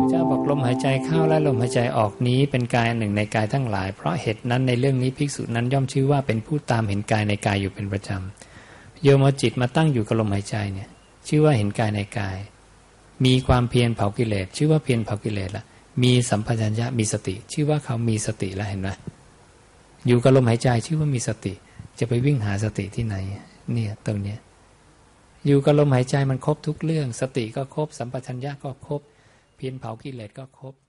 เจ้าบอกลมหายใจเข้าและลมหายใจออกนี้เป็นกายอันหนึ่งในกายทั้งหลายเพราะเหตุนั้นในเรื่องนี้ภิกษุนั้นย่อมชื่อว่าเป็นผู้ตามเห็นกายในกายอยู่เป็นประจำโยมเอาจิตมาตั้งอยู่กับลมหายใจเนี่ยชื่อว่าเห็นกายในกายมีความเพียรเผากิเลสชื่อว่าเพียรเผากิเลสละมีสัมปชัญญะมีสติชื่อว่าเขามีสติแล้วเห็นไหมอยู่กับลมหายใจชื่อว่ามีสติจะไปวิ่งหาสติที่ไหนเนี่ยตรงเนี้ยอยู่กับลมหายใจมันครบทุกเรื่องสติก็ครบสัมปชัญญะก็ครบเพียรเผากิเลสก็ครบ